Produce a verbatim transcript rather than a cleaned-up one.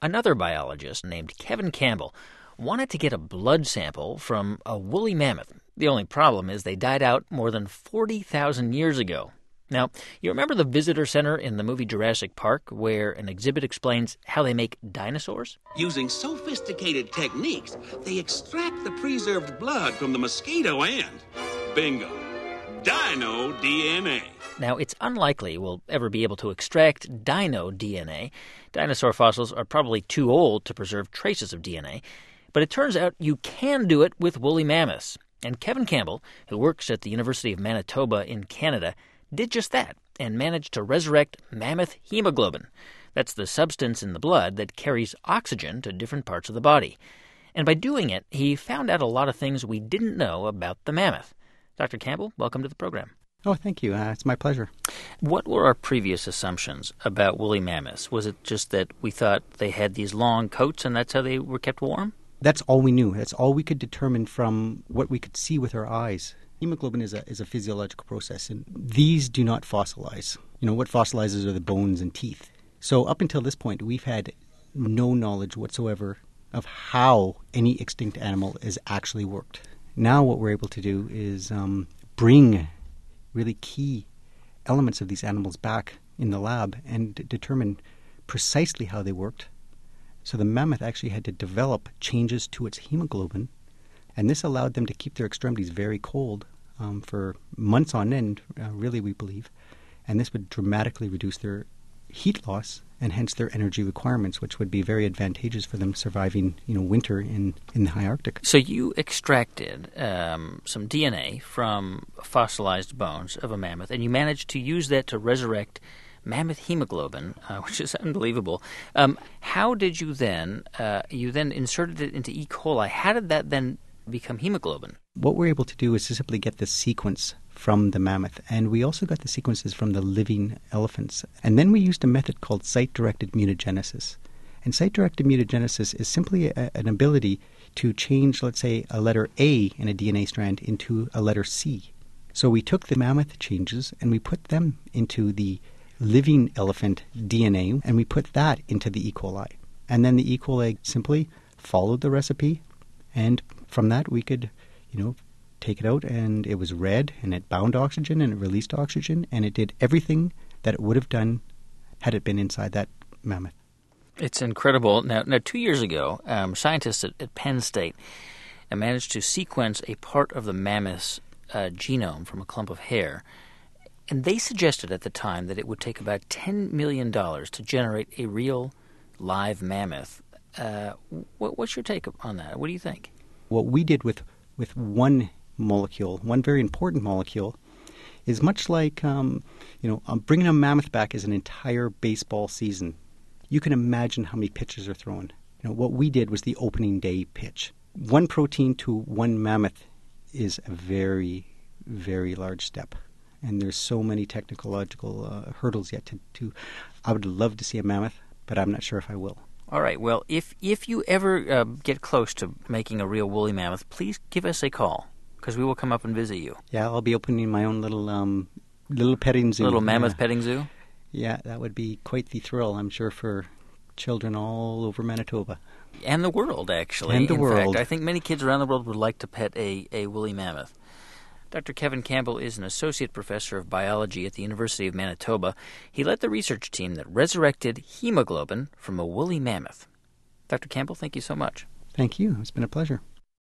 Another biologist named Kevin Campbell wanted to get a blood sample from a woolly mammoth. The only problem is they died out more than forty thousand years ago. Now, you remember the visitor center in the movie Jurassic Park where an exhibit explains how they make dinosaurs? Using sophisticated techniques, they extract the preserved blood from the mosquito and, bingo, dino D N A. Now, it's unlikely we'll ever be able to extract dino D N A. Dinosaur fossils are probably too old to preserve traces of D N A. But it turns out you can do it with woolly mammoths. And Kevin Campbell, who works at the University of Manitoba in Canada, did just that and managed to resurrect mammoth hemoglobin. That's the substance in the blood that carries oxygen to different parts of the body. And by doing it, he found out a lot of things we didn't know about the mammoth. Doctor Campbell, welcome to the program. Oh, thank you. Uh, it's my pleasure. What were our previous assumptions about woolly mammoths? Was it just that we thought they had these long coats and that's how they were kept warm? That's all we knew. That's all we could determine from what we could see with our eyes. Hemoglobin is a is a physiological process, and these do not fossilize. You know, what fossilizes are the bones and teeth. So up until this point, we've had no knowledge whatsoever of how any extinct animal has actually worked. Now what we're able to do is um, bring really key elements of these animals back in the lab and d- determine precisely how they worked. So the mammoth actually had to develop changes to its hemoglobin, and this allowed them to keep their extremities very cold um, for months on end, uh, really, we believe. And this would dramatically reduce their heat loss and hence their energy requirements, which would be very advantageous for them surviving, you know, winter in, in the high Arctic. So you extracted um, some D N A from fossilized bones of a mammoth, and you managed to use that to resurrect mammoth hemoglobin, uh, which is unbelievable. Um, how did you then, uh, you then inserted it into E. coli. How did that then become hemoglobin? What we're able to do is to simply get the sequence from the mammoth, and we also got the sequences from the living elephants. And then we used a method called site-directed mutagenesis. And site-directed mutagenesis is simply a, an ability to change, let's say, a letter A in a D N A strand into a letter C. So we took the mammoth changes and we put them into the living elephant D N A, and we put that into the E. coli. And then the E. coli simply followed the recipe, and from that we could, you know, take it out, and it was red, and it bound oxygen, and it released oxygen, and it did everything that it would have done had it been inside that mammoth. It's incredible. Now, now two years ago, um, scientists at, at Penn State uh, managed to sequence a part of the mammoth's uh, genome from a clump of hair. And they suggested at the time that it would take about ten million dollars to generate a real live mammoth. Uh, what, what's your take on that? What do you think? What we did with, with one molecule, one very important molecule, is much like, um, you know, um, bringing a mammoth back is an entire baseball season. You can imagine how many pitches are thrown. You know, what we did was the opening day pitch. One protein to one mammoth is a very, very large step. And there's so many technological uh, hurdles yet to, to... I would love to see a mammoth, but I'm not sure if I will. All right. Well, if if you ever uh, get close to making a real woolly mammoth, please give us a call, because we will come up and visit you. Yeah, I'll be opening my own little um, little petting zoo. Little mammoth yeah. petting zoo? Yeah, that would be quite the thrill, I'm sure, for children all over Manitoba. And the world, actually. And the In world. fact, I think many kids around the world would like to pet a, a woolly mammoth. Doctor Kevin Campbell is an associate professor of biology at the University of Manitoba. He led the research team that resurrected hemoglobin from a woolly mammoth. Doctor Campbell, thank you so much. Thank you. It's been a pleasure.